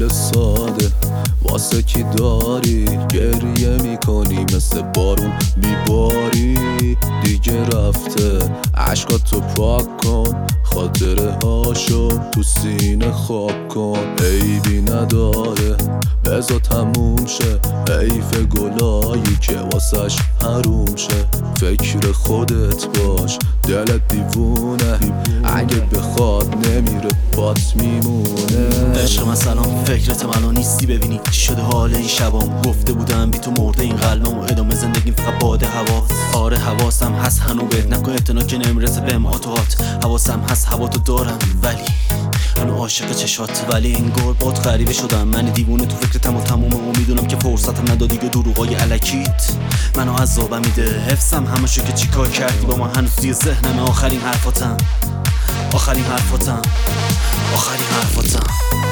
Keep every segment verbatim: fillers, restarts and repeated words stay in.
دل ساده واسه کی داری؟ گریه میکنی مثل بارون بیباری. دیگه رفته عشقاتو پاک کن، خاطره هاشو تو سینه خاک کن. عیبی نداره بذار تموم شه، حیف گلایی که واسش حروم شه. فکر خودت باش دلت دیوونه، اگه بخواد نمیره پات میمونه. عشق من سلام، فکرت منو نیستی ببینی چی شده حال این شبام. گفته بودم بی تو مرده این قلبم و ادامه زندگیم فقط باده حواس. آره حواسم هست هنو بهت نکن اعتنا که نمیرسه بهم آتوهات. حواسم هست هواتو دارم ولی هنو عاشق چشات. ولی انگار بات غریبه شدم، من دیوونه تو فکرتم و تمومه و میدونم که فرصتم ندادی که دروغای الکیت منو عذابم میده. حفظم همشو که چیکار کردی با ما هنوز توی ذهنم. آخرین حرفاتم آخرین حرفاتم آخرین حرفاتم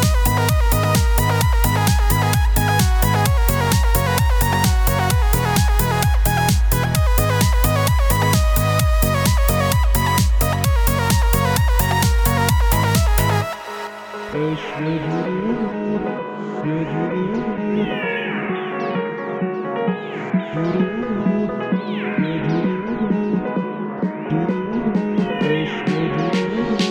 عشق یه جوری بود، یه جوری بود، جوری بود، یه جوری بود، جوری بود. عشق یه جوری بود.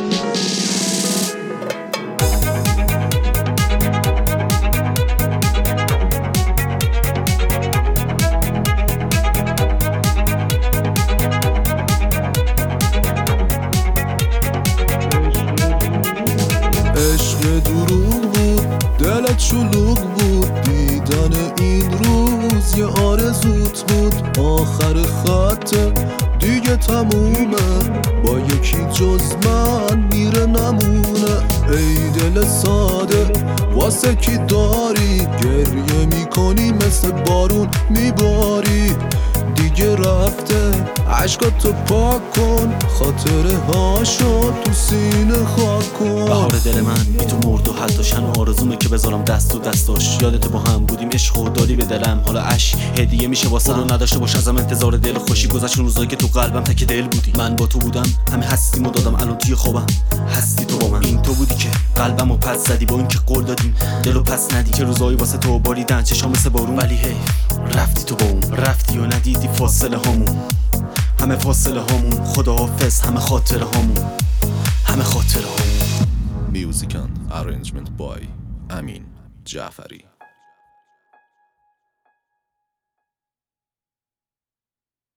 عشق دروغ بود، دلت شلوغ بود، دیدن این روز یه آرزوت بود. آخر خطه دیگه تمومه، با یکی جز من میره نمونه. ای دل ساده واسه کی داری؟ گریه میکنی مثل بارون میباری. دیگه رفته عشقاتو پاک کن، خاطره هاشو تو سینه خاک کن. بهار دل من بی تو مرد و حتی شن آرزومه که بذارم دست و دستاش. یادت با هم بودیم عشق و دادی به دلم، حالا عشق هدیه میشه واسه رو نداشته باش ازم انتظار دل خوشی. گذشت روزایی که تو قلبم تک دل بودی، من با تو بودم همه هستیم و دادم. الان توی خوابم هستی تو با من، این تو بودی که قلبمو پس زدی با اینکه قول دادیم دلو پس ندی. که روزایی واسه تو باریدن چشام مثل بارون، ولی هی رفتی تو با اون، رفتی و ندیدی فاصله هامون. همه فاصله هامون خداحافظ، همه خاطره هامون همه خاطره هامون. Music and arrangement by امین جعفری.